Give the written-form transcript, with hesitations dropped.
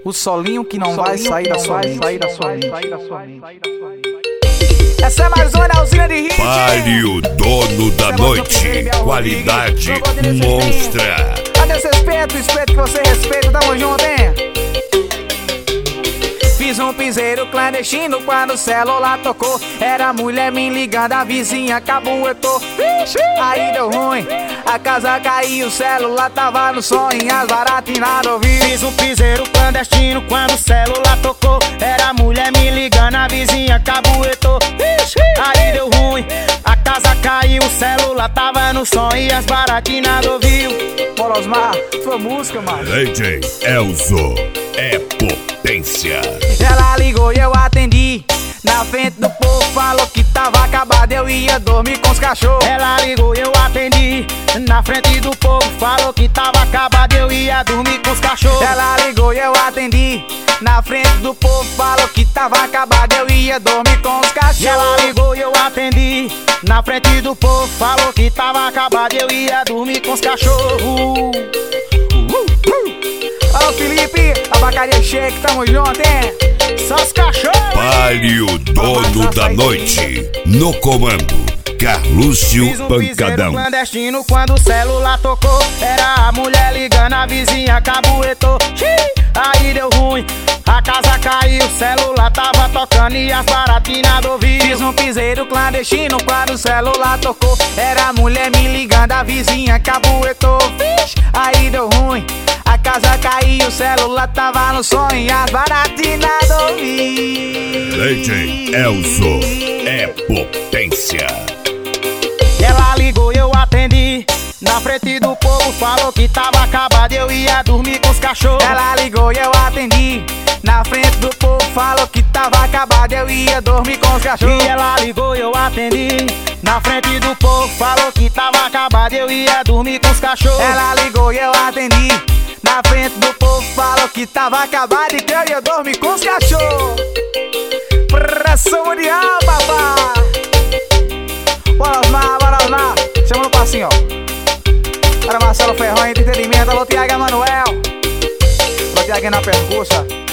O solinho que não vai sair da sua mente. Essa é mais uma usina de hit. Pare o dono da noite. Qualidade monstra. Cadê esse respeito? Respeito que você respeita. Tamo junto, hein? Fiz um piseiro clandestino quando o celular tocou. Era a mulher me ligando, a vizinha cabuetou. Aí deu ruim, a casa caiu, o celular tava no sonho, as baratinadas ouvi. Fiz um piseiro clandestino quando o celular tocou. Era a mulher me ligando, a vizinha cabuetou. Aí deu ruim, a casa caiu, o celular tava no sonho e as baratinadas ouviu. Bora, Osmar, tua música, mano. DJ Elzo é potência. Ela ligou e eu atendi. Na frente do povo falou que tava acabado, eu ia dormir com os cachorros. Ela ligou e eu atendi. Na frente do povo falou que tava acabado, eu ia dormir com os cachorros. Ela ligou e eu atendi. Na frente do povo falou que tava acabado, eu ia dormir com os cachorros. Ela ligou e eu atendi. Na frente do povo falou que tava acabado, eu ia dormir com os cachorros. Alô, Felipe, Abacaria Shake, tamo junto, hein? Só os cachorros. Pare o dono da noite. No comando, Carlúcio Fiz um piseiro Pancadão. clandestino quando o celular tocou. Era a mulher ligando, a vizinha cabuetou. Aí deu ruim, a casa caiu, o celular tava tocando e as baratinadas ouviu. Fiz um piseiro clandestino quando o celular tocou. Era a mulher me ligando, a vizinha cabuetou. Aí deu ruim, a casa caiu, o celular tava no sonho e as baratinadas ouvi. DJ Elzo é potência. Ela ligou e eu atendi. Na frente do povo falou que tava acabado, eu ia dormir com os cachorros. Ela ligou e eu atendi. Na frente do povo falou que tava acabado, eu ia dormir com os cachorros. E ela ligou e eu atendi. Na frente do povo falou que tava acabado, eu ia dormir com os cachorros. Ela ligou e eu atendi. Na frente do povo falou que tava acabado e que eu ia dormir com os cachorros. Pressão mundial, papá. Bora, Osmar. Chama no passinho, ó. Para Marcelo Ferrão, entretenimento. Alô, Tiago Emanuel. Alô, Tiago na percussa.